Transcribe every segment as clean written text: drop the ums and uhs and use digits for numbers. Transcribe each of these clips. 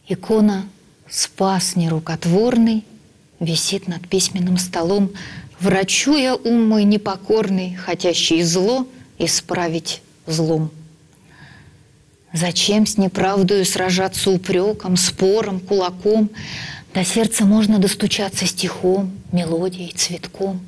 Икона «Спас нерукотворный» висит над письменным столом, врачуя ум мой непокорный, хотящий зло исправить злом. Зачем с неправдою сражаться упреком, спором, кулаком? До сердца можно достучаться стихом, мелодией, цветком.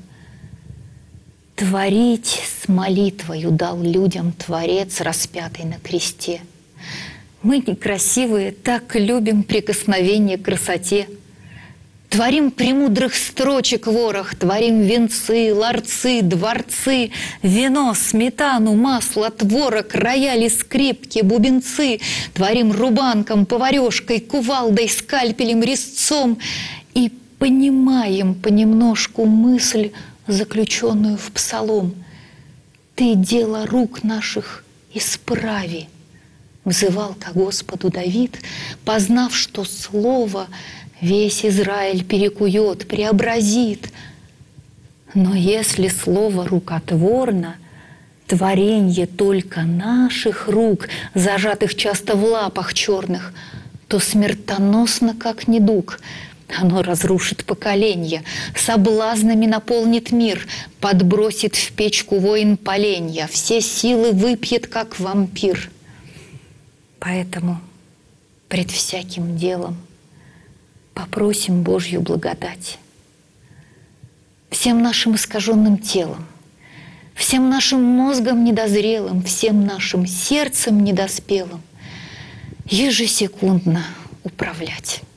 Творить с молитвою дал людям Творец, распятый на кресте. Мы некрасивые так любим прикосновение к красоте. Творим премудрых строчек ворох, творим венцы, ларцы, дворцы, вино, сметану, масло, творог, рояли, скрипки, бубенцы. Творим рубанком, поварешкой, кувалдой, скальпелем, резцом. И понимаем понемножку мысль, заключенную в псалом. «Ты дело рук наших исправи», взывал ко Господу Давид, познав, что слово весь Израиль перекует, преобразит. Но если слово рукотворно, творенье только наших рук, зажатых часто в лапах черных, то смертоносно, как недуг. Оно разрушит поколенье, соблазнами наполнит мир, подбросит в печку воин поленья, все силы выпьет, как вампир. Поэтому пред всяким делом попросим Божью благодать. Всем нашим искаженным телом, всем нашим мозгом недозрелым, всем нашим сердцем недоспелым ежесекундно управлять.